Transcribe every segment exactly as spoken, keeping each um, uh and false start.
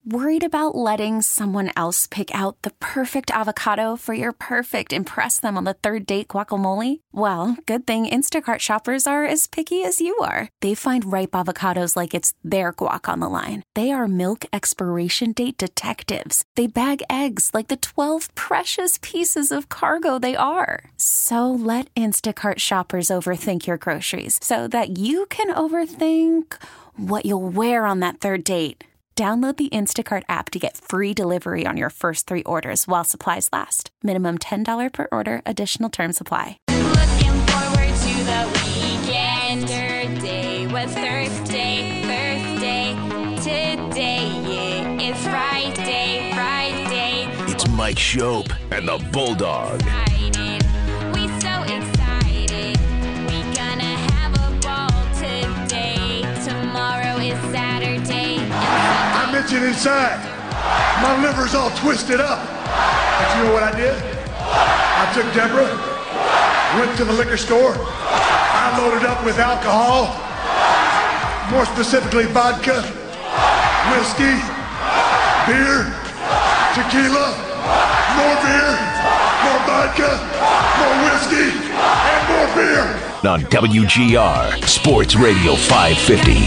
Worried about letting someone else pick out the perfect avocado for your perfect impress them on the third date guacamole? Well, good thing Instacart shoppers are as picky as you are. They find ripe avocados like it's their guac on the line. They are milk expiration date detectives. They bag eggs like the twelve precious pieces of cargo they are. So let Instacart shoppers overthink your groceries so that you can overthink what you'll wear on that third date. Download the Instacart app to get free delivery on your first three orders while supplies last. Minimum ten dollars per order. Additional terms apply. Looking forward to the weekend. Thursday was Thursday, Thursday. Today, yeah, it's Friday, Friday. It's Mike Shope and the Bulldog. Excited. We so excited. We gonna have a ball today. Tomorrow is Saturday. I mentioned inside, my liver's all twisted up. But you know what I did? I took Deborah, went to the liquor store, I loaded up with alcohol, more specifically vodka, whiskey, beer, tequila, more beer, more vodka, more whiskey, and more beer. On W G R, Sports Radio five fifty.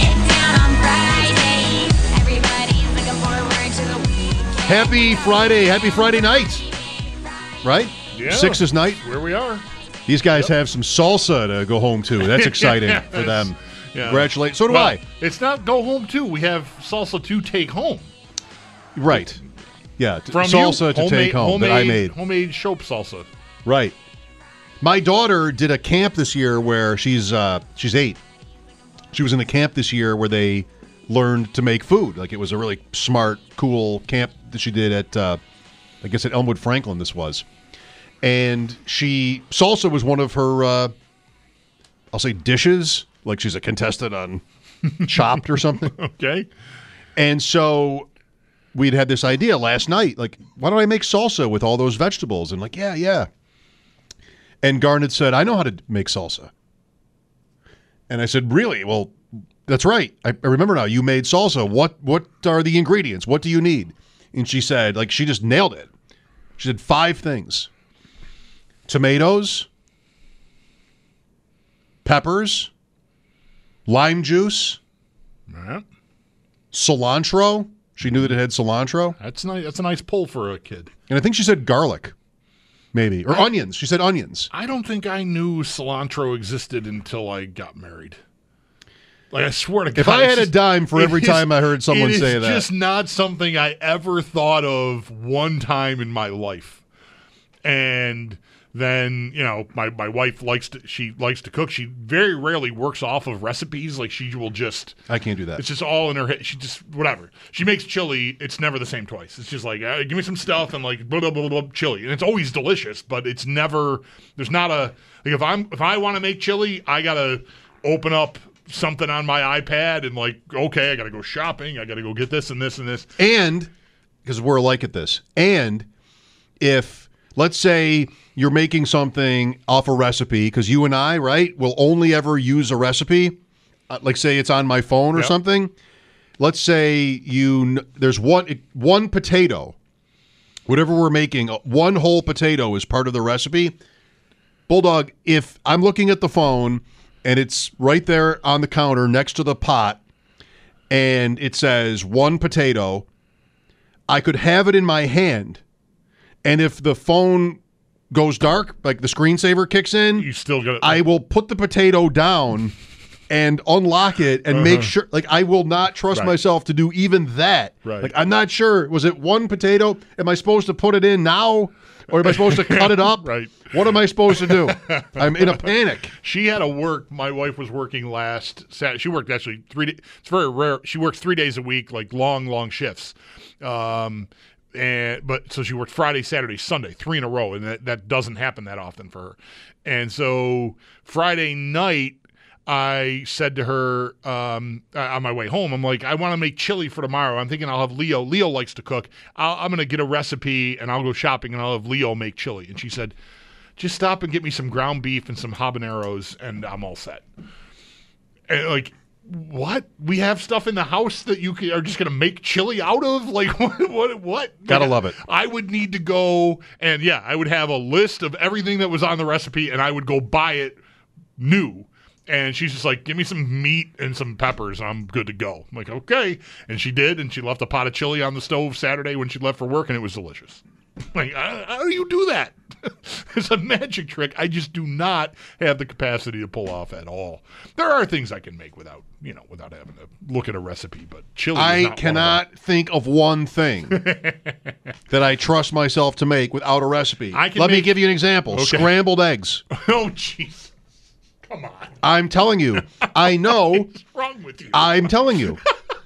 Happy Friday, happy Friday night, right? Yeah. Six's night. Where we are. These guys Yep. have some salsa to go home to. That's exciting Yes. for them. Yeah. Congratulations. So do Well, I. It's not go home too. We have salsa to take home. Right. Yeah, t- From salsa you. to Homemade- take home homemade, that I made. Homemade Shope salsa. Right. My daughter did a camp this year where she's uh, she's eight. She was in a camp this year where they learned to make food. Like, it was a really smart, cool camp that she did at, uh, I guess at Elmwood Franklin this was. And she, salsa was one of her, uh, I'll say dishes. Like, she's a contestant on Chopped or something. Okay. And so we'd had this idea last night, like, why don't I make salsa with all those vegetables? And like, yeah, yeah. And Garnet said, I know how to make salsa. And I said, really? Well, that's right. I, I remember now. You made salsa. What What are the ingredients? What do you need? And she said, like, she just nailed it. She said five things. Tomatoes, peppers, lime juice, Right. cilantro. She knew that it had cilantro. That's nice. That's a nice pull for a kid. And I think she said garlic, maybe. Or onions. She said onions. I don't think I knew cilantro existed until I got married. Like, I swear to God. If I it's had a just- dime for it every is- time I heard someone it say is that. just not something I ever thought of one time in my life. And then, you know, my, my wife likes to, she likes to cook. She very rarely works off of recipes. Like, she will just, I can't do that. it's just all in her head. She just, whatever. She makes chili. It's never the same twice. It's just like, uh, give me some stuff and like, blah, blah, blah, blah, chili. And it's always delicious, but it's never, there's not a, like, if I'm, if I want to make chili, I got to open up something on my iPad and like, okay, I got to go shopping. I got to go get this and this and this. And, because we're alike at this, and if, let's say you're making something off a recipe, because you and I, right, will only ever use a recipe, uh, like say it's on my phone or Yep. something. Let's say you kn- there's one one potato, whatever we're making, uh, one whole potato is part of the recipe. Bulldog, if I'm looking at the phone and it's right there on the counter next to the pot and it says one potato, I could have it in my hand, and if the phone goes dark, like the screensaver kicks in, You still got I will put the potato down and unlock it and make sure, like, I will not trust Right. myself to do even that. Right. Like, I'm not sure. Was it one potato? Am I supposed to put it in now? Or am I supposed to cut it up? Right. What am I supposed to do? I'm in a panic. She had to work. My wife was working last Saturday. She worked actually three days. It's very rare. She works three days a week, like long, long shifts. Um, and but so she worked Friday, Saturday, Sunday, three in a row, and that, that doesn't happen that often for her. And so Friday night, I said to her um, on my way home, I'm like, I want to make chili for tomorrow. I'm thinking I'll have Leo. Leo likes to cook. I'll, I'm going to get a recipe, and I'll go shopping, and I'll have Leo make chili. And she said, just stop and get me some ground beef and some habaneros, and I'm all set. And like, what? We have stuff in the house that you can, are just going to make chili out of? Like, what? What? what? Gotta Like, love it. I would need to go, and yeah, I would have a list of everything that was on the recipe, and I would go buy it new. And she's just like, give me some meat and some peppers, and I'm good to go. I'm like, okay. And she did, and she left a pot of chili on the stove Saturday when she left for work, and it was delicious. Like, how, how do you do that? It's a magic trick I just do not have the capacity to pull off at all. There are things I can make without, you know, without having to look at a recipe, but chili is I not cannot one of think of one thing that I trust myself to make without a recipe. I can Let me make- give you an example. Okay. Scrambled eggs. them. Oh, jeez. Come on. I'm telling you. I know. What's wrong with you? I'm telling you.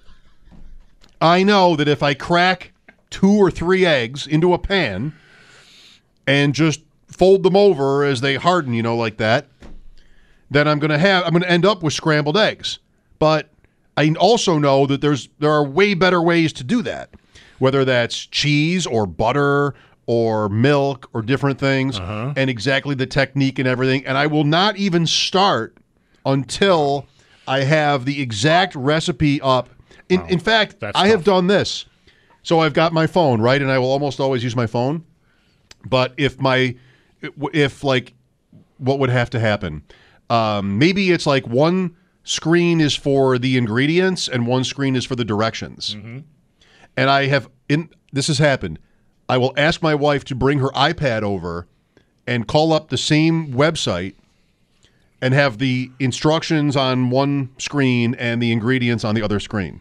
I know that if I crack two or three eggs into a pan and just fold them over as they harden, you know, like that, then I'm going to have I'm going to end up with scrambled eggs. But I also know that there's there are way better ways to do that, whether that's cheese or butter or milk or different things, Uh-huh. and exactly the technique and everything. And I will not even start until I have the exact recipe up. In, in fact, That's I have tough. done this. So I've got my phone, right? And I will almost always use my phone. But if my, if like, what would have to happen? Um, maybe it's like one screen is for the ingredients and one screen is for the directions. Mm-hmm. And I have, in this has happened. I will ask my wife to bring her iPad over and call up the same website and have the instructions on one screen and the ingredients on the other screen.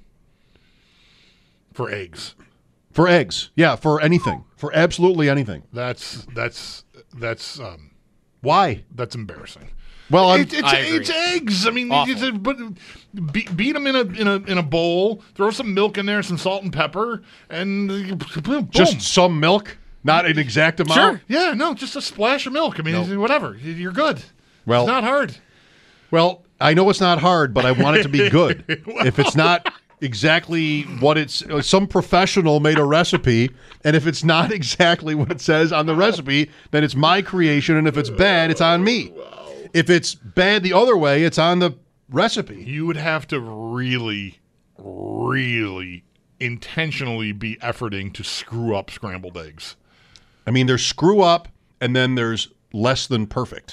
For eggs. For eggs. Yeah, for anything. For absolutely anything. That's, that's, that's, um, Why? that's embarrassing. Well, I'm, It, it's, I agree. it's eggs. I mean, Awful. it's a, but be, beat them in a in a in a bowl. Throw some milk in there, some salt and pepper, and uh, boom. just some milk, not an exact amount. sure. Yeah, no, just a splash of milk. I mean, whatever. You're good. Well- it's not hard. Well, I know it's not hard, but I want it to be good. If it's not exactly what it's, some professional made a recipe, and if it's not exactly what it says on the recipe, then it's my creation, and if it's bad, it's on me. If it's bad the other way, it's on the recipe. You would have to really, really intentionally be efforting to screw up scrambled eggs. I mean, there's screw up, and then there's less than perfect.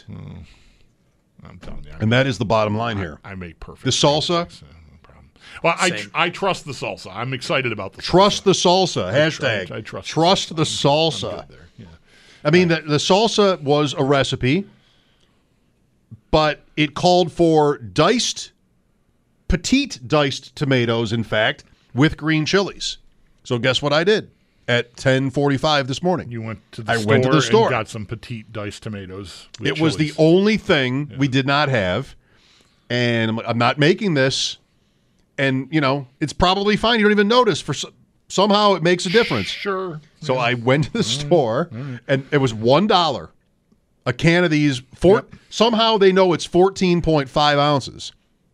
I'm telling you. I, And that is the bottom line here. I make perfect. The salsa, So, no problem. Well, I, tr- Same. I trust the salsa. I'm excited about the trust salsa. the salsa, hashtag. I, I trust, trust the I'm salsa. good there. Yeah. I mean, the, the salsa was a recipe, but it called for diced, petite diced tomatoes, in fact, with green chilies. So guess what I did at ten forty-five this morning? You went to the I store went to the store. and got some petite diced tomatoes. with It was the chilies. only thing we did not have, and I'm, like, I'm not making this. And, you know, it's probably fine. You don't even notice. For so- Somehow it makes a difference. Sure. So I went to the Mm-hmm. store, and it was one dollar a can of these. Four, Somehow they know it's fourteen point five ounces.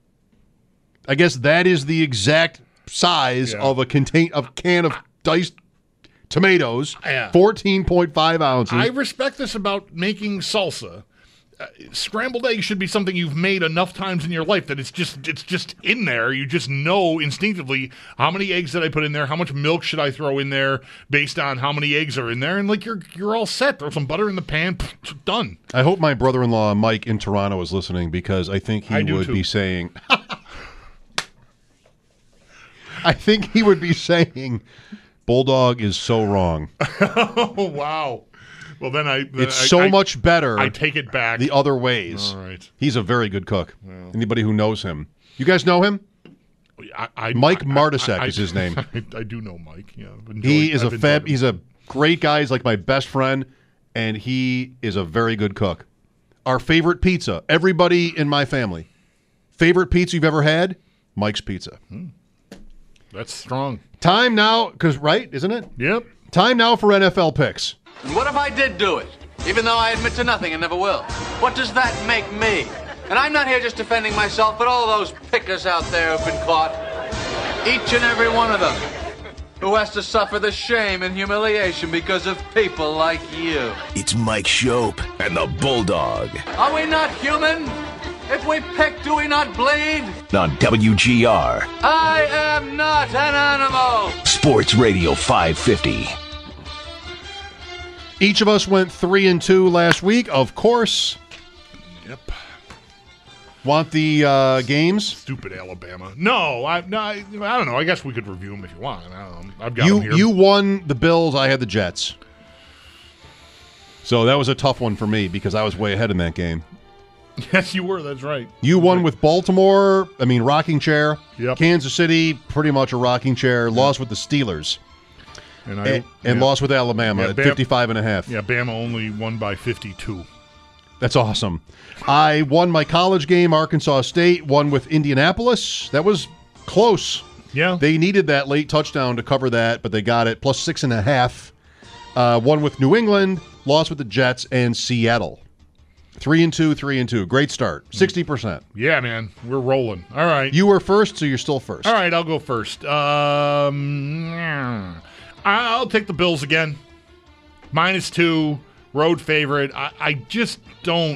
I guess that is the exact size Yeah. of a contain of can of diced tomatoes. Yeah. fourteen point five ounces. I respect this about making salsa. Uh, scrambled eggs should be something you've made enough times in your life that it's just it's just in there. You just know instinctively how many eggs did I put in there, how much milk should I throw in there based on how many eggs are in there, and like you're you're all set. Throw some butter in the pan, pff, done. I hope my brother-in-law Mike in Toronto is listening, because I think he I do would too. be saying I think he would be saying Bulldog is so wrong. Oh wow. Well then I then It's I- so I- much better I take it back. the other ways. All right. He's a very good cook. Anybody who knows him. You guys know him? I, I, Mike I- Martisek I- is his name. I, I do know Mike. Yeah, I've enjoyed- He is I've a fab. enjoyed him. He's a great guy. He's like my best friend, and he is a very good cook. Our favorite pizza. Everybody in my family. Favorite pizza you've ever had? Mike's Pizza. That's strong. Time now, because right, isn't it? Yep. Time now for N F L picks. And what if I did do it? Even though I admit to nothing and never will. What does that make me? And I'm not here just defending myself, but all those pickers out there who've been caught. Each and every one of them. Who has to suffer the shame and humiliation because of people like you. It's Mike Shope and the Bulldog. Are we not human? If we pick, do we not bleed? On W G R, I am not an animal. Sports Radio five fifty. Each of us went three and two last week, of course. Yep. Want the uh, games? Stupid Alabama. No, I, no, I, I don't know. I guess we could review them if you want. I don't know. I've got You them here. you won the Bills. I had the Jets. So that was a tough one for me because I was way ahead in that game. Yes, you were. That's right. You won with Baltimore. I mean, rocking chair. Yep. Kansas City, pretty much a rocking chair. Lost with the Steelers. And, I, And, and yeah. lost with Alabama Yeah, at Bam- fifty-five and a half. Yeah, Bama only won by fifty-two. That's awesome. I won my college game, Arkansas State, won with Indianapolis. That was close. Yeah. They needed that late touchdown to cover that, but they got it. Plus six and a half. Uh, won with New England, lost with the Jets and Seattle. Three and two, three and two. Great start. sixty percent. Yeah, man. We're rolling. All right. You were first, so you're still first. All right, I'll go first. Um, I'll take the Bills again. Minus two, road favorite. I, I just don't.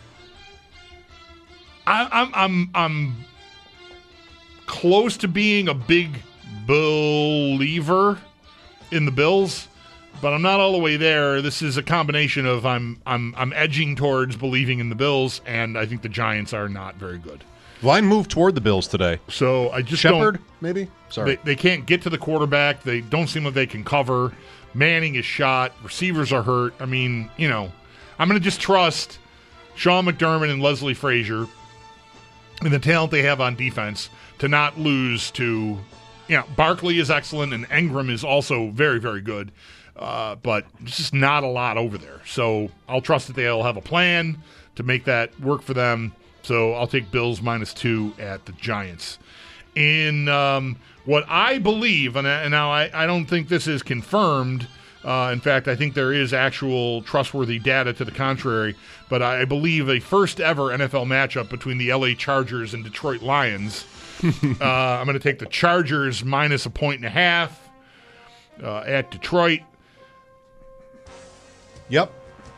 I, I'm I'm I'm close to being a big believer in the Bills, but I'm not all the way there. This is a combination of I'm I'm I'm edging towards believing in the Bills, and I think the Giants are not very good. Line moved toward the Bills today. So I just Shepard, don't. maybe? Sorry. They, they can't get to the quarterback. They don't seem like they can cover. Manning is shot. Receivers are hurt. I mean, you know, I'm going to just trust Sean McDermott and Leslie Frazier and the talent they have on defense to not lose to, you know, Barkley is excellent and Engram is also very, very good. Uh, but it's just not a lot over there. So I'll trust that they'll have a plan to make that work for them. So I'll take Bills minus two at the Giants. In um, what I believe, and, I, and now I, I don't think this is confirmed. Uh, in fact, I think there is actual trustworthy data to the contrary. But I believe a first ever N F L matchup between the L A Chargers and Detroit Lions. uh, I'm going to take the Chargers minus a point and a half uh, at Detroit. Yep.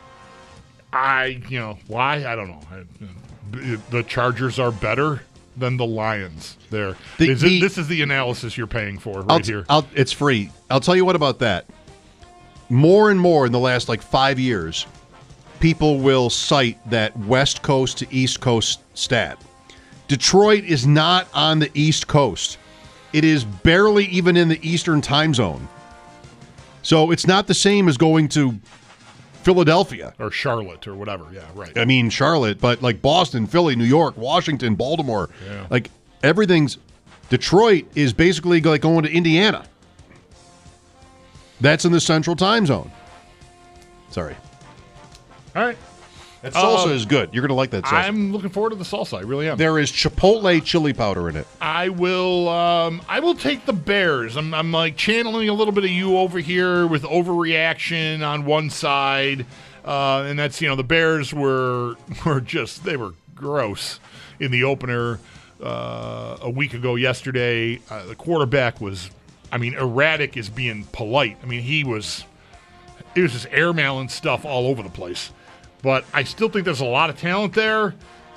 I, you know, why? I don't know. I, the Chargers are better than the Lions. There, The- is the- it, this is the analysis you're paying for right I'll, here. I'll, it's free. I'll tell you what about that. More and more in the last like five years, people will cite that West Coast to East Coast stat. Detroit is not on the East Coast. It is barely even in the Eastern time zone. So it's not the same as going to Philadelphia. Or Charlotte or whatever. Yeah, right. I mean, Charlotte, but like Boston, Philly, New York, Washington, Baltimore. Yeah. Like everything's. Detroit is basically like going to Indiana. That's in the Central Time Zone. Sorry. All right. That salsa Uh, is good. You're going to like that salsa. I'm looking forward to the salsa. I really am. There is Chipotle chili powder in it. I will. Um, I will take the Bears. I'm, I'm like channeling a little bit of you over here with overreaction on one side, uh, and that's you know the Bears were were just they were gross in the opener uh, a week ago yesterday. Uh, the quarterback was, I mean, erratic is being polite. I mean, he was. It was just airmailing stuff all over the place. But I still think there's a lot of talent there,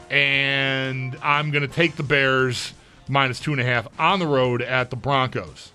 and I'm going to take the Bears minus two and a half on the road at the Broncos.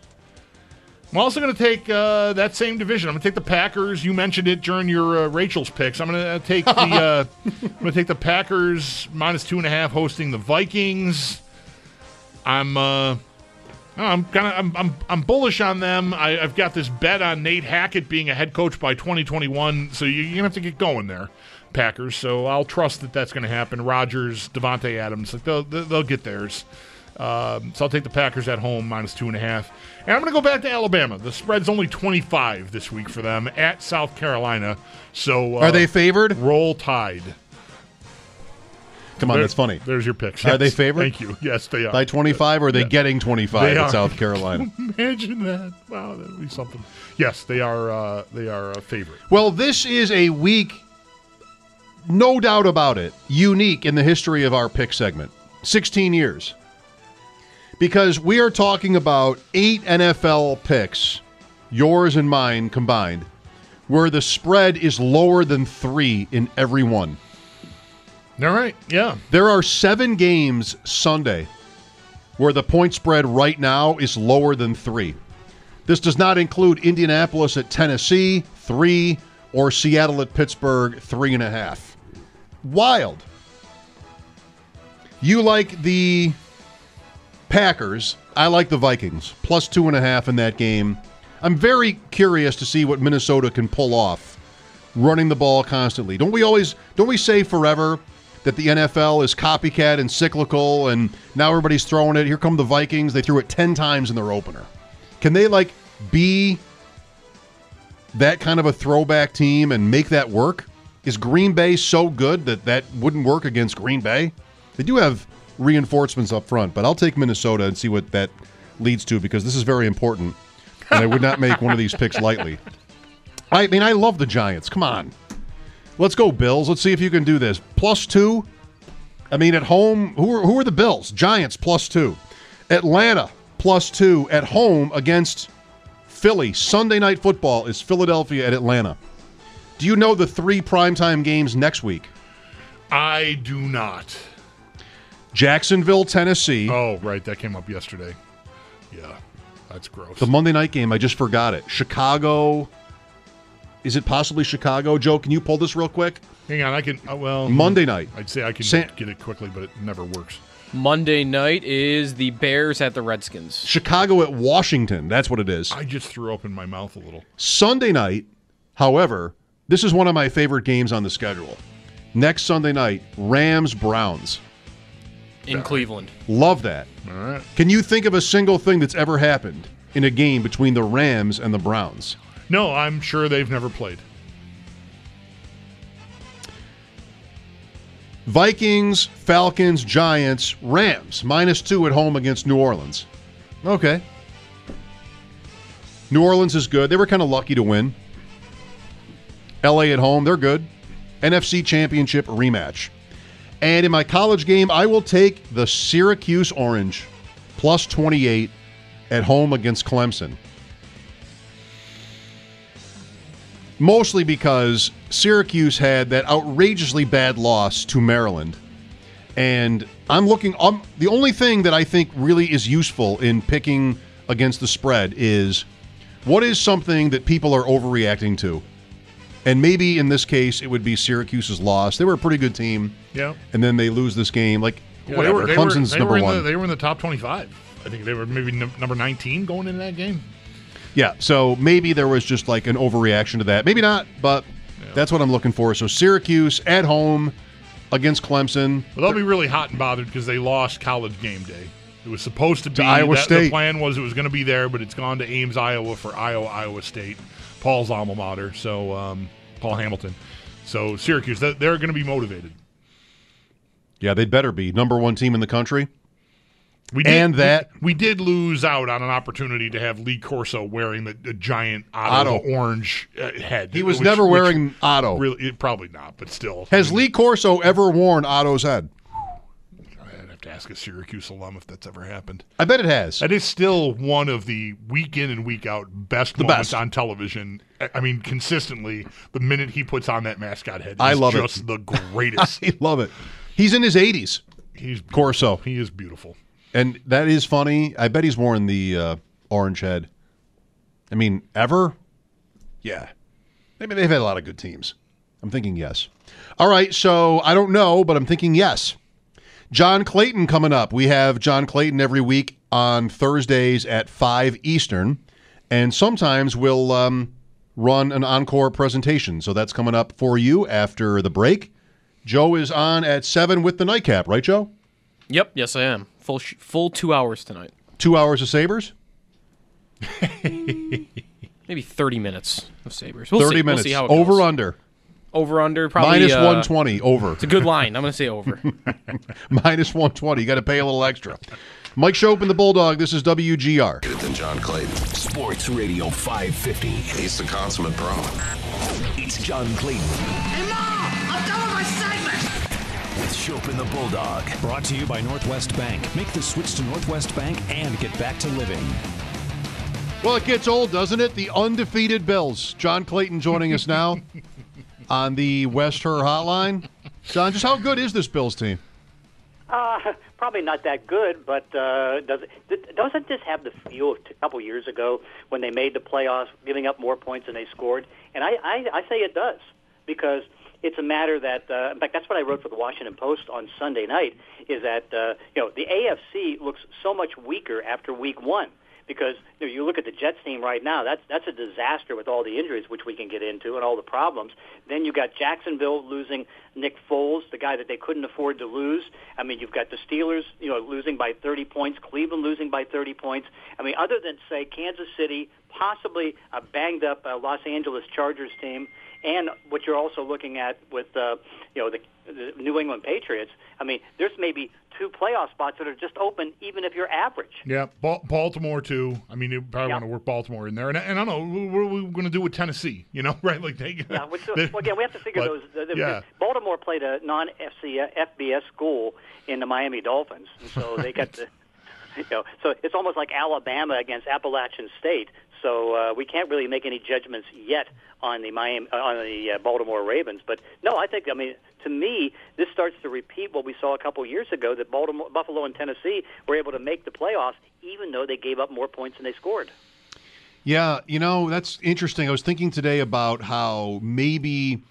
I'm also going to take uh, that same division. I'm going to take the Packers. You mentioned it during your uh, Rachel's picks. I'm going to take the uh, I'm going to take the Packers minus two and a half hosting the Vikings. I'm uh, I'm kind of I'm, I'm I'm bullish on them. I, I've got this bet on Nate Hackett being a head coach by twenty twenty-one, so you, you're gonna have to get going there, Packers. So I'll trust that that's going to happen. Rodgers, Devontae Adams, like they'll they'll get theirs. Um, so I'll take the Packers at home minus two and a half, and I'm going to go back to Alabama. The spread's only twenty-five this week for them at South Carolina. So uh, Are they favored? Roll Tide. Come on, There- that's funny. There's your picks. Are they Yes. favored? Thank you. Yes, they are. By twenty-five, or are they Yeah. getting twenty-five They at are. South Carolina? Imagine that. Wow, that would be something. Yes, they are. Uh, they are a favorite. Well, this is a week, no doubt about it, unique in the history of our pick segment. sixteen years. Because we are talking about eight N F L picks, yours and mine combined, where the spread is lower than three in every one. All right, yeah. There are seven games Sunday where the point spread right now is lower than three. This does not include Indianapolis at Tennessee, three, or Seattle at Pittsburgh, three and a half. Wild. You like the Packers. I like the Vikings. Plus two and a half in that game. I'm very curious to see what Minnesota can pull off running the ball constantly. Don't we always, don't we say forever that the N F L is copycat and cyclical, and now everybody's throwing it? Here come the Vikings. They threw it ten times in their opener. Can they, like, be that kind of a throwback team and make that work? Is Green Bay so good that that wouldn't work against Green Bay? They do have reinforcements up front, but I'll take Minnesota and see what that leads to, because this is very important, and I would not make one of these picks lightly. I mean, I love the Giants. Come on. Let's go, Bills. Let's see if you can do this. Plus two. I mean, at home, who are, who are the Bills? Giants, plus two. Atlanta, plus two. At home against Philly. Sunday Night Football is Philadelphia at Atlanta. Do you know the three primetime games next week? I do not. Jacksonville, Tennessee. Oh, right. That came up yesterday. Yeah, that's gross. The Monday night game, I just forgot it. Chicago. Is it possibly Chicago? Joe, can you pull this real quick? Hang on, I can. Uh, well, Monday night. I'd say I can San- get it quickly, but it never works. Monday night is the Bears at the Redskins. Chicago at Washington. That's what it is. I just threw open my mouth a little. Sunday night, however, this is one of my favorite games on the schedule. Next Sunday night, Rams-Browns. In Yeah. Cleveland. Love that. All right. Can you think of a single thing that's ever happened in a game between the Rams and the Browns? No, I'm sure they've never played. Vikings, Falcons, Giants, Rams. Minus two at home against New Orleans. Okay. New Orleans is good. They were kind of lucky to win. L A at home, they're good. N F C Championship rematch. And in my college game, I will take the Syracuse Orange plus twenty-eight at home against Clemson. Mostly because Syracuse had that outrageously bad loss to Maryland. And I'm looking, um, the only thing that I think really is useful in picking against the spread is what is something that people are overreacting to? And maybe in this case, it would be Syracuse's loss. They were a pretty good team. Yeah. And then they lose this game. Like, Yeah, whatever. They were, they Clemson's were, they number were in one. The, they were in the top twenty-five. I think they were maybe n- number nineteen going into that game. Yeah, so maybe there was just like an overreaction to that. Maybe not, but Yeah. that's what I'm looking for. So Syracuse at home against Clemson. Well, they'll be really hot and bothered because they lost college game day. It was supposed to be. Iowa that, State. The plan was it was going to be there, but it's gone to Ames, Iowa for Iowa, Iowa State. Paul's alma mater, so um, Paul Hamilton. So Syracuse, they're going to be motivated. Yeah, they'd better be. Number one team in the country. We did, And that- we, we did lose out on an opportunity to have Lee Corso wearing the, the giant Otto, Otto. orange uh, head. He was which- never which wearing Otto. Really, it, probably not, but still. Has I mean, Lee Corso ever worn Otto's head? I'd have to ask a Syracuse alum if that's ever happened. I bet it has. That is still one of the week in and week out best The moments best. on television. I- I mean, consistently, the minute he puts on that mascot head, I is love it. just the greatest. I love it. He's in his eighties. He's beautiful. Corso. He is beautiful. And that is funny. I bet he's worn the uh, orange head. I mean, ever? Yeah. Maybe they've had a lot of good teams. I'm thinking yes. All right, so I don't know, but I'm thinking yes. John Clayton coming up. We have John Clayton every week on Thursdays at five Eastern. And sometimes we'll um, run an encore presentation. So that's coming up for you after the break. Joe is on at seven with the nightcap, right, Joe? Yep, yes I am. Full sh- full two hours tonight. Two hours of Sabres? Maybe thirty minutes of Sabres. We'll thirty see. minutes. We'll see how it over, goes. under. Over, under, probably. Minus uh, one twenty, over. It's a good line. I'm going to say over. Minus one twenty. You got to pay a little extra. Mike Shope and the Bulldog. This is W G R. Than John Clayton. Sports Radio five fifty. He's the consummate pro. It's John Clayton. Hey, Mom! I'm done with my segment! With Shope and the Bulldog. Brought to you by Northwest Bank. Make the switch to Northwest Bank and get back to living. Well, it gets old, doesn't it? The undefeated Bills. John Clayton joining us now on the West Her Hotline. John, just how good is this Bills team? Uh, probably not that good, but uh, does it, doesn't this have the feel of a couple years ago when they made the playoffs, giving up more points than they scored? And I, I, I say it does, because it's a matter that, uh, in fact, that's what I wrote for the Washington Post on Sunday night, is that, uh, you know, the A F C looks so much weaker after week one. Because you know, you look at the Jets team right now, that's that's a disaster with all the injuries, which we can get into, and all the problems. Then you got Jacksonville losing Nick Foles, the guy that they couldn't afford to lose. I mean, you've got the Steelers, you know, losing by thirty points, Cleveland losing by thirty points. I mean, other than, say, Kansas City, possibly a banged-up uh, Los Angeles Chargers team, and what you're also looking at with, uh, you know, the, the New England Patriots. I mean, there's maybe two playoff spots that are just open, even if you're average. Yeah, ba- Baltimore too. I mean, you probably yeah. want to work Baltimore in there, and, and I don't know what are we going to do with Tennessee. You know, right? Like they. Yeah. Which, well, again, we have to figure but, those. The, the, yeah. Baltimore played a non-F B S school in the Miami Dolphins, and so they got the. You know, so it's almost like Alabama against Appalachian State. So uh, we can't really make any judgments yet on the Miami, uh, on the uh, Baltimore Ravens. But no, I think I mean to me this starts to repeat what we saw a couple years ago, that Baltimore, Buffalo, and Tennessee were able to make the playoffs even though they gave up more points than they scored. Yeah, you know, that's interesting. I was thinking today about how maybe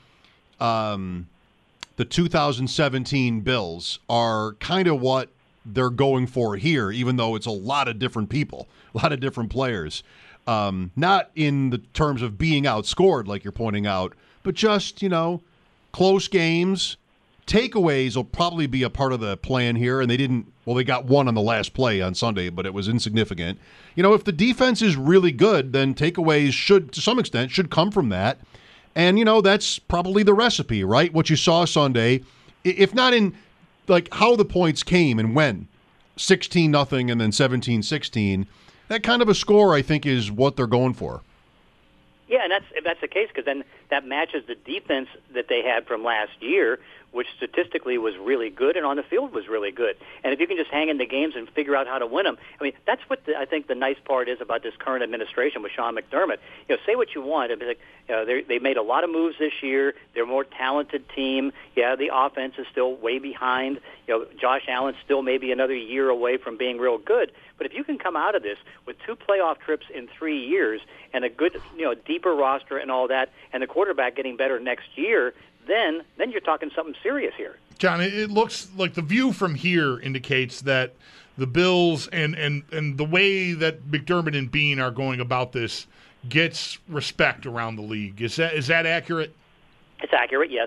um, the two thousand seventeen Bills are kind of what they're going for here, even though it's a lot of different people, a lot of different players. Um, not in the terms of being outscored, like you're pointing out, but just, you know, close games. Takeaways will probably be a part of the plan here, and they didn't, well, they got one on the last play on Sunday, but it was insignificant. You know, if the defense is really good, then takeaways should, to some extent, should come from that. And, you know, that's probably the recipe, right? What you saw Sunday, if not in, like, how the points came and when, sixteen nothing and then seventeen sixteen, that kind of a score, I think, is what they're going for. Yeah, and that's if that's the case, because then that matches the defense that they had from last year, which statistically was really good and on the field was really good. And if you can just hang in the games and figure out how to win them, I mean, that's what the, I think the nice part is about this current administration with Sean McDermott. You know, say what you want. I mean, like, you know, they made a lot of moves this year. They're a more talented team. Yeah, the offense is still way behind. You know, Josh Allen's still maybe another year away from being real good. But if you can come out of this with two playoff trips in three years and a good, you know, deeper roster and all that, and the quarterback getting better next year, then then you're talking something serious here. John, it looks like the view from here indicates that the Bills and, and, and the way that McDermott and Bean are going about this gets respect around the league. Is that is that accurate? It's accurate, yes.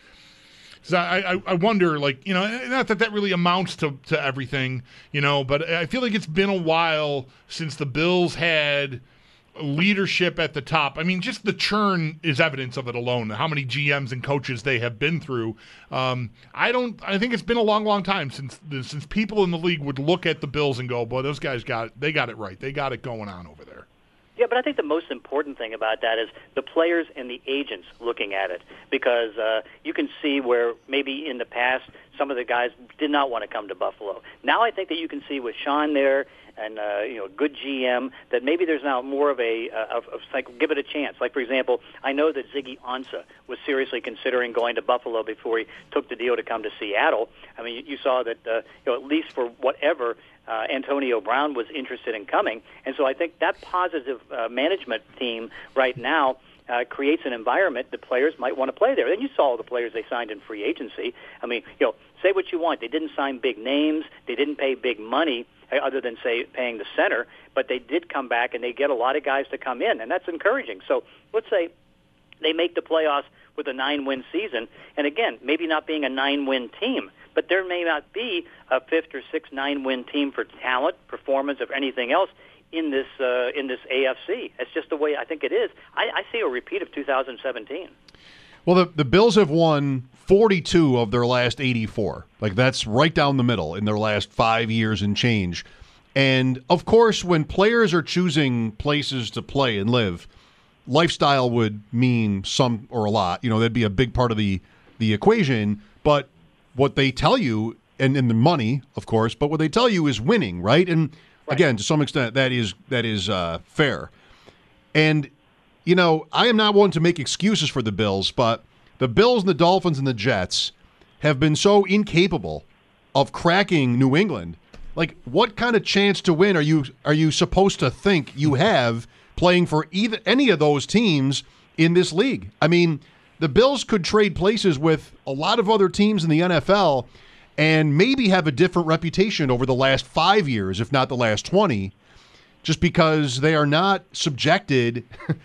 So I, I, I wonder, like, you know, not that that really amounts to, to everything, you know, but I feel like it's been a while since the Bills had leadership at the top. I mean, just the churn is evidence of it alone, how many G Ms and coaches they have been through. Um, I don't. I think it's been a long, long time since since people in the league would look at the Bills and go, boy, those guys got it. They got it right. They got it going on over there. Yeah, but I think the most important thing about that is the players and the agents looking at it, because uh, you can see where maybe in the past some of the guys did not want to come to Buffalo. Now I think that you can see with Sean there and uh, you know, a good G M, that maybe there's now more of a uh, of, of like give it a chance. Like, for example, I know that Ziggy Ansah was seriously considering going to Buffalo before he took the deal to come to Seattle. I mean, you, you saw that uh, you know, at least for whatever. Uh, Antonio Brown was interested in coming, and so I think that positive uh, management team right now uh, creates an environment that players might want to play there. Then you saw the players they signed in free agency. I mean, you know, say what you want. They didn't sign big names. They didn't pay big money, other than, say, paying the center, but they did come back, and they get a lot of guys to come in, and that's encouraging. So let's say they make the playoffs with a nine-win season, and again, maybe not being a nine-win team, but there may not be a fifth or sixth nine-win team for talent, performance, or anything else in this uh, in this A F C. It's just the way I think it is. I, I see a repeat of two thousand seventeen. Well, the, the Bills have won forty-two of their last eighty-four. Like, that's right down the middle in their last five years and change. And, of course, when players are choosing places to play and live, lifestyle would mean some or a lot. You know, that'd be a big part of the, the equation. But what they tell you, and, and the money, of course, but what they tell you is winning, right? And, right. Again, to some extent, that is that is uh, fair. And, you know, I am not one to make excuses for the Bills, but the Bills and the Dolphins and the Jets, have been so incapable of cracking New England. Like, what kind of chance to win are you are you supposed to think you have playing for either any of those teams in this league? I mean, the Bills could trade places with a lot of other teams in the N F L and maybe have a different reputation over the last five years, if not the last twenty, just because they are not subjected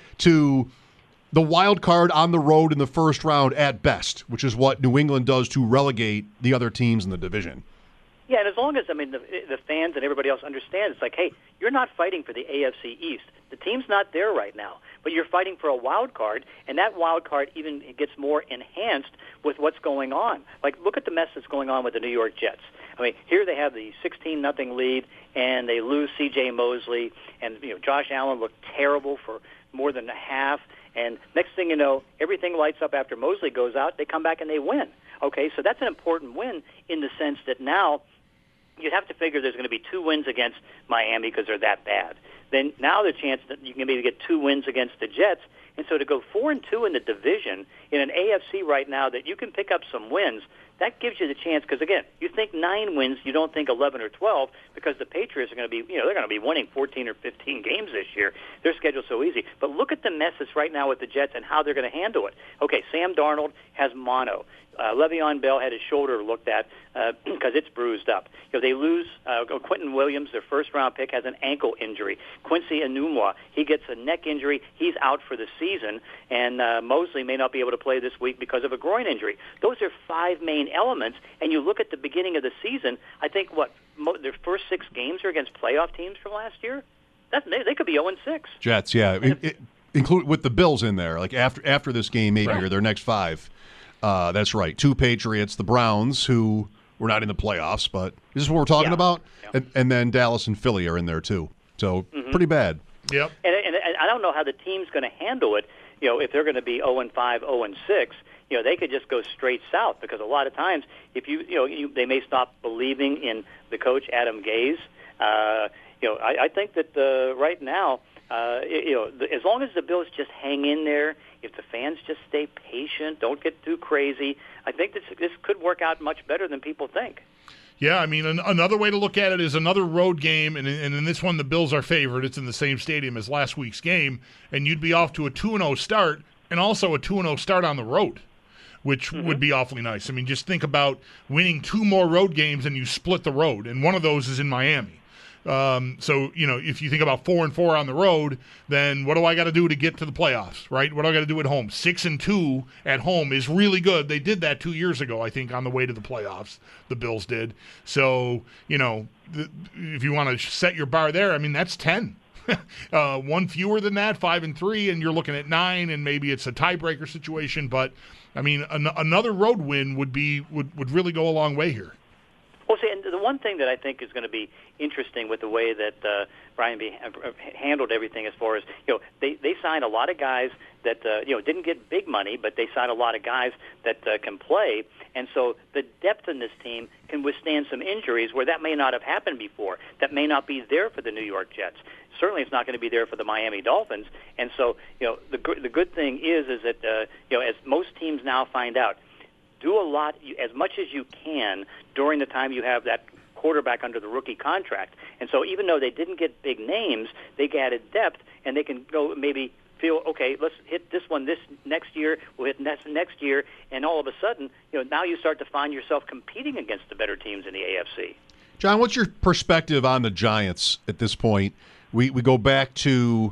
to the wild card on the road in the first round at best, which is what New England does to relegate the other teams in the division. Yeah, and as long as, I mean, the, the fans and everybody else understand, it's like, hey, you're not fighting for the A F C East. The team's not there right now, but you're fighting for a wild card, and that wild card even gets more enhanced with what's going on. Like, look at the mess that's going on with the New York Jets. I mean, here they have the sixteen nothing lead, and they lose C J Mosley, and, you know, Josh Allen looked terrible for more than a half, and next thing you know, everything lights up after Mosley goes out. They come back and they win. Okay, so that's an important win in the sense that now you'd have to figure there's going to be two wins against Miami because they're that bad. Then now the chance that you can maybe get two wins against the Jets. And so to go four and two in the division in an A F C right now that you can pick up some wins, that gives you the chance. Because again, you think nine wins, you don't think eleven or twelve, because the Patriots are going to be, you know, they're going to be winning fourteen or fifteen games this year. Their schedule's so easy. But look at the mess that's right now with the Jets and how they're going to handle it. Okay, Sam Darnold has mono. Uh, Le'Veon Bell had his shoulder looked at because uh, it's bruised up. You know, they lose uh, Quentin Williams, their first-round pick, has an ankle injury. Quincy Enunwa, he gets a neck injury. He's out for the season. And uh, Mosley may not be able to play this week because of a groin injury. Those are five main elements. And you look at the beginning of the season, I think, what, mo- their first six games are against playoff teams from last year? That, they, they could be oh and six. Jets, yeah. It, it, include with the Bills in there, like after after this game maybe, right, or their next five. Uh, that's right. Two Patriots, the Browns, who were not in the playoffs, but this is what we're talking yeah. about. Yeah. And, and then Dallas and Philly are in there, too. So mm-hmm. pretty bad. Yep. And, and, and I don't know how the team's going to handle it. You know, if they're going to be oh and five, oh and six, you know, they could just go straight south because a lot of times, if you, you know, you, they may stop believing in the coach, Adam Gase. Uh, you know, I, I think that uh, right now, uh, you know, the, as long as the Bills just hang in there, if the fans just stay patient, don't get too crazy, I think this this could work out much better than people think. Yeah, I mean, an, another way to look at it is another road game, and, and in this one the Bills are favored. It's in the same stadium as last week's game, and you'd be off to a two and oh start and also a two and oh start on the road, which mm-hmm. would be awfully nice. I mean, just think about winning two more road games and you split the road, and one of those is in Miami. Um, so, you know, if you think about four and four on the road, then what do I got to do to get to the playoffs, right? What do I got to do at home? Six and two at home is really good. They did that two years ago, I think, on the way to the playoffs. The Bills did. So, you know, the, if you want to set your bar there, I mean, that's ten. uh, one fewer than that, five and three, and you're looking at nine, and maybe it's a tiebreaker situation. But, I mean, an- another road win would be would, would really go a long way here. Well, see, and the one thing that I think is going to be interesting with the way that uh, Brian B. handled everything, as far as, you know, they they signed a lot of guys that uh, you know didn't get big money, but they signed a lot of guys that uh, can play, and so the depth in this team can withstand some injuries where that may not have happened before. That may not be there for the New York Jets. Certainly, it's not going to be there for the Miami Dolphins. And so, you know, the the good thing is is that uh, you know, as most teams now find out, do a lot, as much as you can during the time you have that quarterback under the rookie contract. And so even though they didn't get big names, they added depth, and they can go maybe feel, okay, let's hit this one this next year, we'll hit next next year, and all of a sudden, you know, now you start to find yourself competing against the better teams in the A F C. John, what's your perspective on the Giants at this point? We we go back to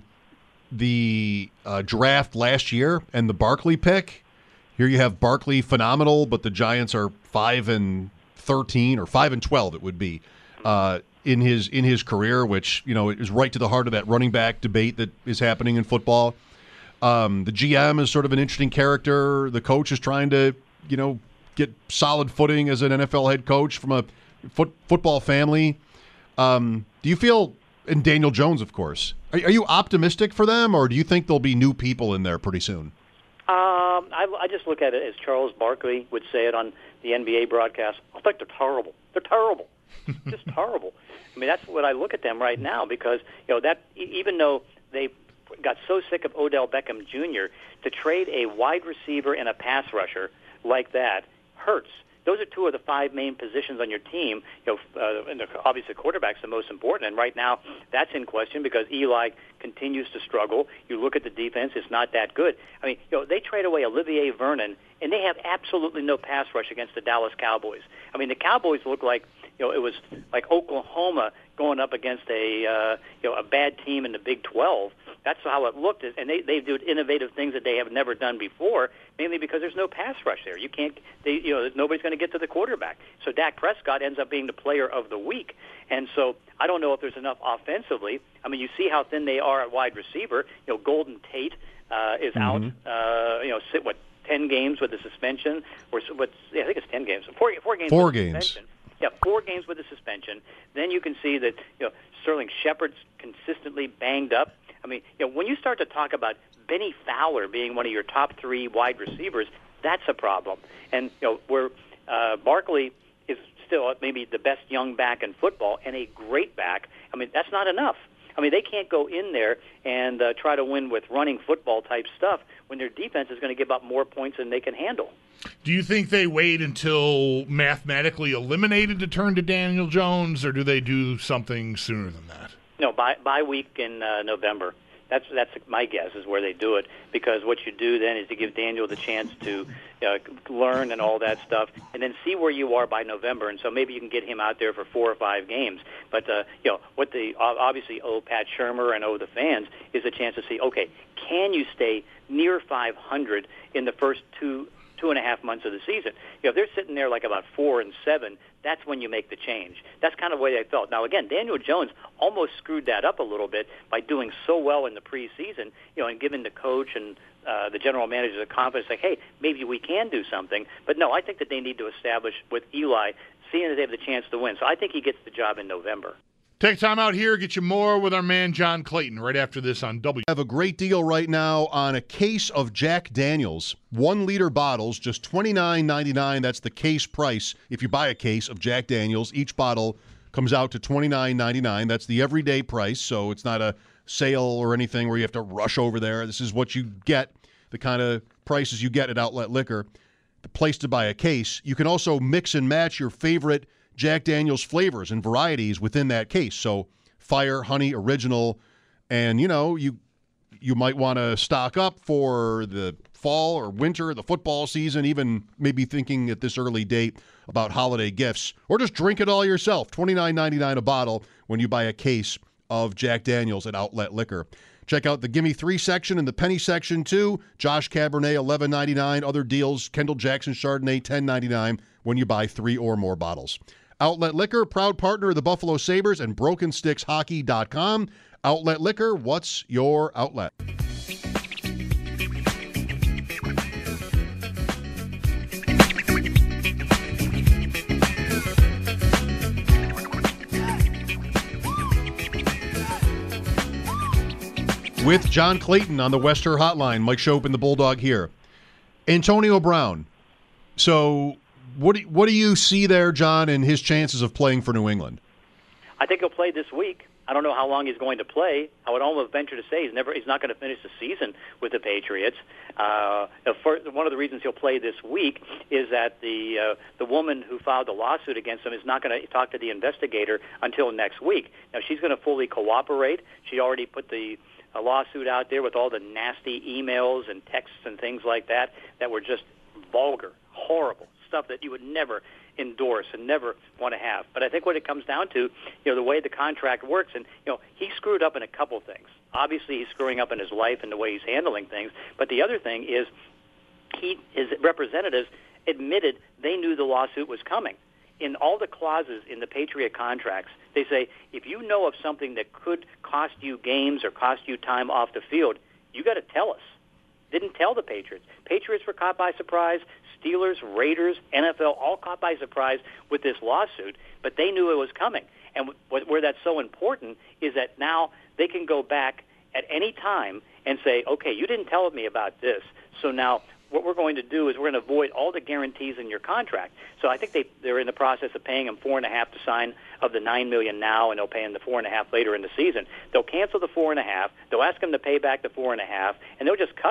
the uh, draft last year and the Barkley pick. Here you have Barkley, phenomenal, but the Giants are five and thirteen or five and twelve. It would be uh, in his in his career, which, you know, is right to the heart of that running back debate that is happening in football. Um, the G M is sort of an interesting character. The coach is trying to, you know, get solid footing as an N F L head coach from a foot, football family. Um, do you feel, and Daniel Jones, of course, are, are you optimistic for them, or do you think there'll be new people in there pretty soon? Um, I, I just look at it as Charles Barkley would say it on the N B A broadcast. I think they're terrible. They're terrible. Just terrible. I mean, that's what I look at them right now, because, you know, that even though they got so sick of Odell Beckham Junior, to trade a wide receiver and a pass rusher like that hurts, those are two of the five main positions on your team. You know, uh, and obviously quarterback's the most important, and right now that's in question because Eli continues to struggle. You look at the defense; it's not that good. I mean, you know, they trade away Olivier Vernon, and they have absolutely no pass rush against the Dallas Cowboys. I mean, the Cowboys look like, you know, it was like Oklahoma going up against a uh, you know a bad team in the Big twelve. That's how it looked, and they they do innovative things that they have never done before, mainly because there's no pass rush there. You can't, they, you know, nobody's going to get to the quarterback. So Dak Prescott ends up being the player of the week, and so I don't know if there's enough offensively. I mean, you see how thin they are at wide receiver. You know, Golden Tate uh, is Mm-hmm. out. Uh, you know, sit what ten games with a suspension, or what's yeah, I think it's ten games, four four games. Four with a games. suspension. Yeah, four games with a suspension. Then you can see that, you know, Sterling Shepard's consistently banged up. I mean, you know, when you start to talk about Benny Fowler being one of your top three wide receivers, that's a problem. And, you know, where uh, Barkley is still maybe the best young back in football and a great back, I mean, that's not enough. I mean, they can't go in there and uh, try to win with running football type stuff when their defense is going to give up more points than they can handle. Do you think they wait until mathematically eliminated to turn to Daniel Jones, or do they do something sooner than that? No, bye, bye week in uh, November. That's that's my guess is where they do it, because what you do then is to give Daniel the chance to uh, learn and all that stuff, and then see where you are by November. And so maybe you can get him out there for four or five games. But uh, you know what the obviously owe Pat Shurmur and owe the fans is a chance to see, okay, can you stay near five hundred in the first two two and a half months of the season? You know, if they're sitting there like about four and seven, that's when you make the change. That's kind of the way I felt. Now, again, Daniel Jones almost screwed that up a little bit by doing so well in the preseason, you know, and giving the coach and uh, the general manager the confidence, like, hey, maybe we can do something. But no, I think that they need to establish with Eli, seeing that they have the chance to win. So I think he gets the job in November. Take time out here, get you more with our man John Clayton right after this on W. I have a great deal right now on a case of Jack Daniels, one liter bottles, just twenty-nine ninety-nine. That's the case price. If you buy a case of Jack Daniels, each bottle comes out to twenty-nine ninety-nine. That's the everyday price, so it's not a sale or anything where you have to rush over there. This is what you get, the kind of prices you get at Outlet Liquor, the place to buy a case. You can also mix and match your favorite Jack Daniels flavors and varieties within that case. So fire, honey, original, and, you know, you you might want to stock up for the fall or winter, the football season, even maybe thinking at this early date about holiday gifts, or just drink it all yourself. twenty-nine ninety-nine a bottle when you buy a case of Jack Daniels at Outlet Liquor. Check out the Gimme Three section and the Penny section, too. Josh Cabernet, eleven ninety-nine. Other deals, Kendall Jackson Chardonnay, ten ninety-nine when you buy three or more bottles. Outlet Liquor, proud partner of the Buffalo Sabres and Broken Sticks Hockey dot com. Outlet Liquor, what's your outlet? With John Clayton on the Wester Hotline, Mike Shope and the Bulldog here. Antonio Brown. So what do, what do you see there, John, in his chances of playing for New England? I think he'll play this week. I don't know how long he's going to play. I would almost venture to say he's never he's not going to finish the season with the Patriots. Uh, the first, one of the reasons he'll play this week is that the uh, the woman who filed the lawsuit against him is not going to talk to the investigator until next week. Now, she's going to fully cooperate. She already put the a lawsuit out there with all the nasty emails and texts and things like that that were just vulgar, horrible stuff that you would never endorse and never want to have. But I think what it comes down to, you know, the way the contract works, and, you know, he screwed up in a couple things. Obviously, he's screwing up in his life and the way he's handling things. But the other thing is he, his representatives admitted they knew the lawsuit was coming. In all the clauses in the Patriot contracts, they say if you know of something that could cost you games or cost you time off the field, you got to tell us. Didn't tell the Patriots. Patriots were caught by surprise. Steelers, Raiders, N F L, all caught by surprise with this lawsuit, but they knew it was coming. And wh- where that's so important is that now they can go back at any time and say, okay, you didn't tell me about this, so now what we're going to do is we're going to avoid all the guarantees in your contract. So I think they, they're in the process of paying him four and a half to sign of the nine million now, and they'll pay him the four and a half later in the season. They'll cancel the four and a half. They'll ask him to pay back the four and a half, and they'll just cut him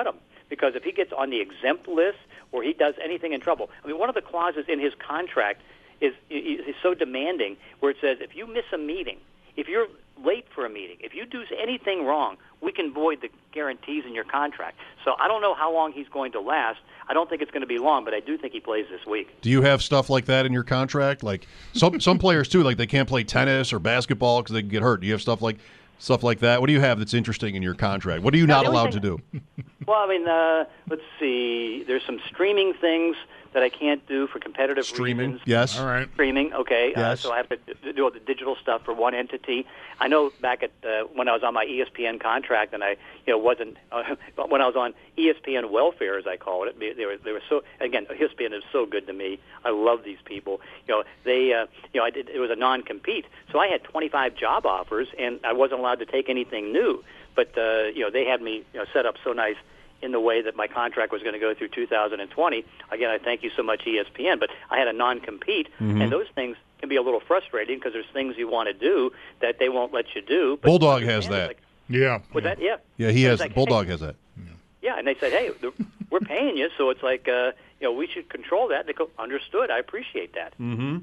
because if he gets on the exempt list or he does anything in trouble, I mean, one of the clauses in his contract is is so demanding where it says if you miss a meeting, if you're late for a meeting, if you do anything wrong, we can void the guarantees in your contract. So I don't know how long he's going to last. I don't think it's going to be long, but I do think he plays this week. Do you have stuff like that in your contract? Like some some players too, like they can't play tennis or basketball because they can get hurt. Do you have stuff like stuff like that? What do you have that's interesting in your contract? What are you not allowed to do? Well, I mean, uh, let's see. There's some streaming things that I can't do for competitive Streaming, reasons. yes. All right. Streaming, okay. Yes. Uh, so I have to d- do all the digital stuff for one entity. I know back at uh, when I was on my E S P N contract, and I, you know, wasn't uh, when I was on E S P N welfare, as I call it. They were they were so again. E S P N is so good to me. I love these people. You know, they, uh, you know, I did. It was a non-compete, so I had twenty-five job offers, and I wasn't allowed to take anything new. But uh, you know, they had me you know set up so nice in the way that my contract was going to go through two thousand twenty. Again, I thank you so much, E S P N, but I had a non-compete, Mm-hmm. and those things can be a little frustrating because there's things you want to do that they won't let you do. But Bulldog has understand, that. Like, Yeah. was that? Yeah. Yeah, he And has. it's like, Bulldog hey, has that. yeah, and they said, hey, the- we're paying you, so it's like, uh, you know, we should control that. They go, understood. I appreciate that. Mm-hmm.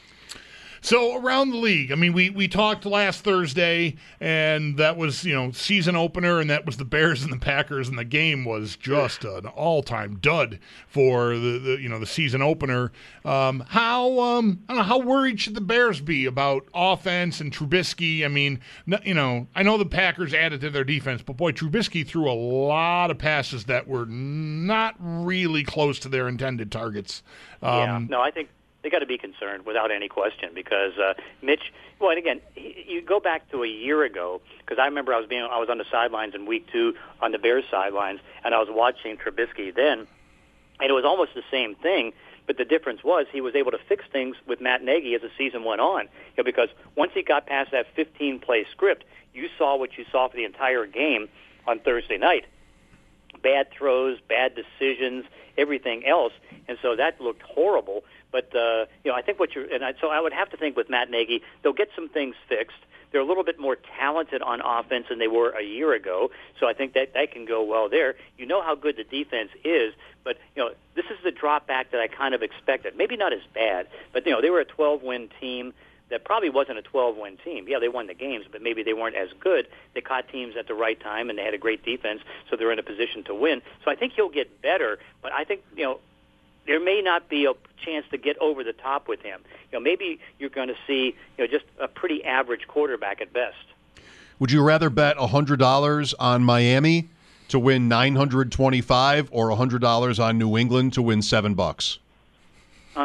So around the league, I mean, we, we talked last Thursday, and that was, you know, season opener, and that was the Bears and the Packers, and the game was just an all-time dud for the, the you know the season opener. Um, how um, I don't know how worried should the Bears be about offense and Trubisky? I mean, n- you know, I know the Packers added to their defense, but boy, Trubisky threw a lot of passes that were not really close to their intended targets. Um, Yeah, no, I think they got to be concerned without any question because uh, Mitch. Well, and again, he, you go back to a year ago because I remember I was being I was on the sidelines in week two on the Bears sidelines, and I was watching Trubisky then, and it was almost the same thing. But the difference was he was able to fix things with Matt Nagy as the season went on. You know, because once he got past that fifteen-play script, you saw what you saw for the entire game on Thursday night. Bad throws, bad decisions, everything else, and so that looked horrible. But uh, you know, I think what you're, and I, so I would have to think with Matt Nagy, they'll get some things fixed. They're a little bit more talented on offense than they were a year ago, so I think that that can go well there. You know how good the defense is, but you know this is the drop back that I kind of expected. Maybe not as bad, but you know they were a twelve-win team that probably wasn't a twelve-win team. Yeah, they won the games, but maybe they weren't as good. They caught teams at the right time, and they had a great defense, so they're in a position to win. So I think he'll get better, but I think you know. There may not be a chance to get over the top with him. You know, maybe you're going to see, you know, just a pretty average quarterback at best. Would you rather bet one hundred dollars on Miami to win nine hundred twenty-five or one hundred dollars on New England to win seven bucks? Uh,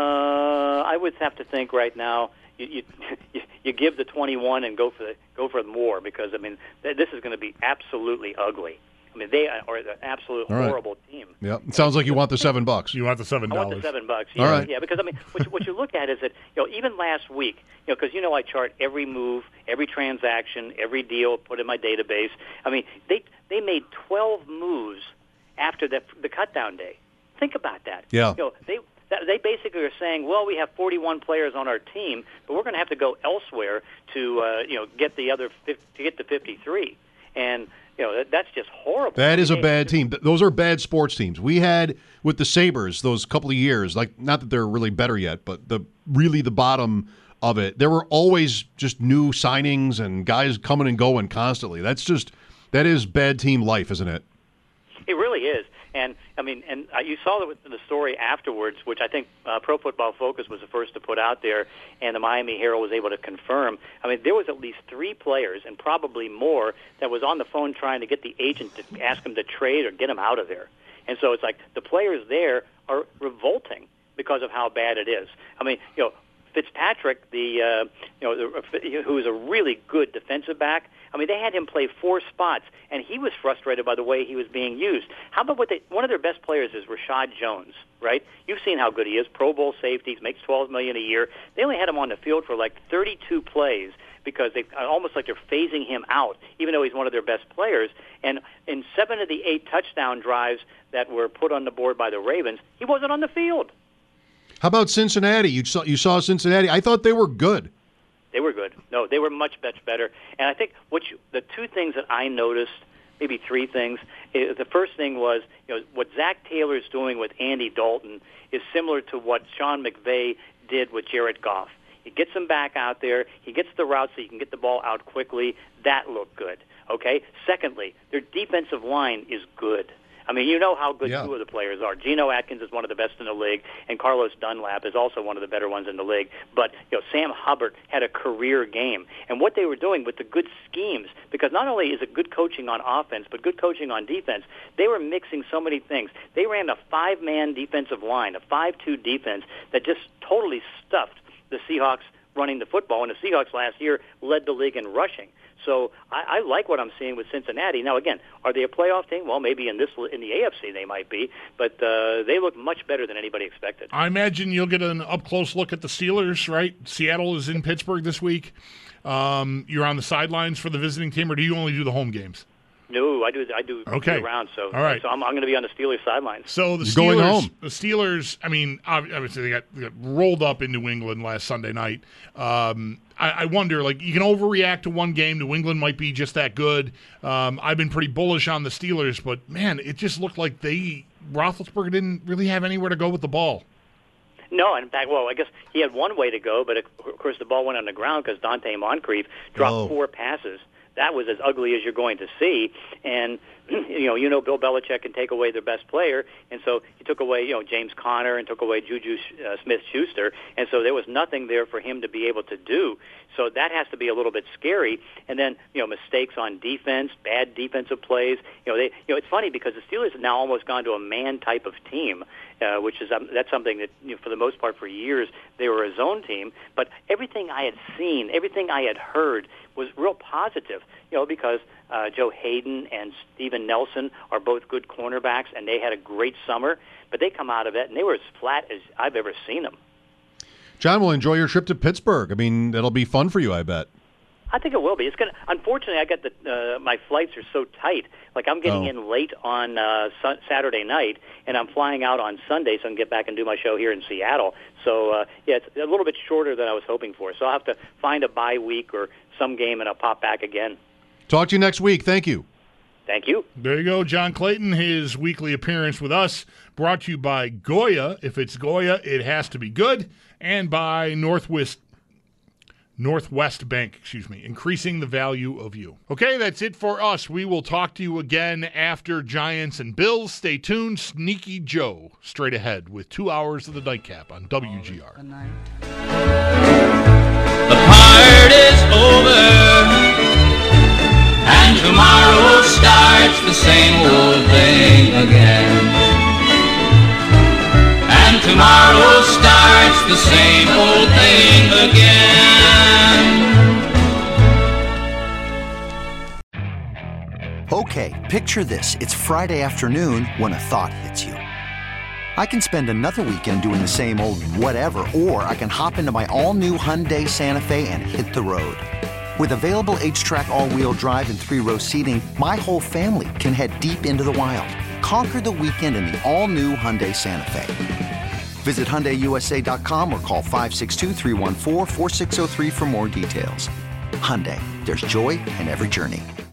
I would have to think right now. You, you you give the twenty-one and go for the, go for more because I mean th- this is going to be absolutely ugly. I mean, they are an absolute All right. horrible team. Yeah, it sounds like you want the seven bucks. You want the seven I dollars. want the seven bucks. Yeah, All right. yeah. Because I mean, what you, what you look at is that you know even last week, you know, because you know I chart every move, every transaction, every deal, put in my database. I mean, they they made twelve moves after the the cut down day. Think about that. Yeah. You know, they. They basically are saying, well, we have forty-one players on our team, but we're going to have to go elsewhere to, uh, you know, get the other fifty, to get to fifty-three, and you know that, that's just horrible. That is a They- bad team. Th- Those are bad sports teams. We had with the Sabres those couple of years, like not that they're really better yet, but the really the bottom of it. There were always just new signings and guys coming and going constantly. That's just that is bad team life, isn't it? It really is. And, I mean, and uh, you saw the, the story afterwards, which I think uh, Pro Football Focus was the first to put out there, and the Miami Herald was able to confirm. I mean, there was at least three players, and probably more, that was on the phone trying to get the agent to ask him to trade or get him out of there. And so it's like the players there are revolting because of how bad it is. I mean, you know, Fitzpatrick, the uh, you know, the, who is a really good defensive back. I mean, they had him play four spots, and he was frustrated by the way he was being used. How about what they? One of their best players is Rashad Jones, right? You've seen how good he is. Pro Bowl safety, makes twelve million dollars a year. They only had him on the field for like thirty-two plays because they almost like they're phasing him out, even though he's one of their best players. And in seven of the eight touchdown drives that were put on the board by the Ravens, he wasn't on the field. How about Cincinnati? You saw you saw Cincinnati. I thought they were good. They were good. No, they were much, much better. And I think what you, the two things that I noticed, maybe three things, it, the first thing was, you know, what Zach Taylor's doing with Andy Dalton is similar to what Sean McVay did with Jared Goff. He gets him back out there. He gets the route so he can get the ball out quickly. That looked good. Okay. Secondly, their defensive line is good. I mean, you know how good yeah. two of the players are. Geno Atkins is one of the best in the league, and Carlos Dunlap is also one of the better ones in the league. But, you know, Sam Hubbard had a career game. And what they were doing with the good schemes, because not only is it good coaching on offense, but good coaching on defense, they were mixing so many things. They ran a five-man defensive line, a five two defense that just totally stuffed the Seahawks running the football, and the Seahawks last year led the league in rushing. So I, I like what I'm seeing with Cincinnati. Now, again, are they a playoff team? Well, maybe in this in the A F C they might be, but uh, they look much better than anybody expected. I imagine you'll get an up-close look at the Steelers, right? Seattle is in Pittsburgh this week. Um, you're on the sidelines for the visiting team, or do you only do the home games? No, I do. I do okay. around. So, all right. So I'm, I'm going to be on the Steelers sidelines. So the You're Steelers, going home. the Steelers. I mean, obviously they got, they got rolled up in New England last Sunday night. Um, I, I wonder, like, you can overreact to one game. New England might be just that good. Um, I've been pretty bullish on the Steelers, but man, it just looked like they Roethlisberger didn't really have anywhere to go with the ball. No, in fact, well, I guess he had one way to go, but of course the ball went on the ground because Dante Moncrief dropped oh. four passes. That was as ugly as you're going to see, and you know, you know, Bill Belichick can take away their best player, and so he took away, you know, James Conner and took away Juju uh, Smith-Schuster, and so there was nothing there for him to be able to do. So that has to be a little bit scary. And then, you know, mistakes on defense, bad defensive plays. You know, they, you know, it's funny because the Steelers have now almost gone to a man type of team, uh, which is um, that's something that, you know, for the most part for years they were a zone team. But everything I had seen, everything I had heard was real positive. You know, because uh, Joe Hayden and Steven Nelson are both good cornerbacks, and they had a great summer. But they come out of it, and they were as flat as I've ever seen them. John, will enjoy your trip to Pittsburgh. I mean, that'll be fun for you, I bet. I think it will be. It's gonna. Unfortunately, I got the uh, my flights are so tight. Like I'm getting oh. in late on uh, su- Saturday night, and I'm flying out on Sunday, so I can get back and do my show here in Seattle. So uh, yeah, it's a little bit shorter than I was hoping for. So I'll have to find a bye week or some game, and I'll pop back again. Talk to you next week. Thank you. Thank you. There you go, John Clayton. His weekly appearance with us, brought to you by Goya. If it's Goya, it has to be good, and by Northwest. Northwest Bank, excuse me, increasing the value of you. Okay, that's it for us. We will talk to you again after Giants and Bills. Stay tuned. Sneaky Joe straight ahead with two hours of the nightcap on W G R. The part is over, and tomorrow starts the same old thing again. And tomorrow starts the same old thing again. Okay, picture this. It's Friday afternoon when a thought hits you. I can spend another weekend doing the same old whatever, or I can hop into my all-new Hyundai Santa Fe and hit the road. With available H-Track all-wheel drive and three-row seating, my whole family can head deep into the wild. Conquer the weekend in the all-new Hyundai Santa Fe. Visit Hyundai U S A dot com or call five six two, three one four, four six zero three for more details. Hyundai, there's joy in every journey.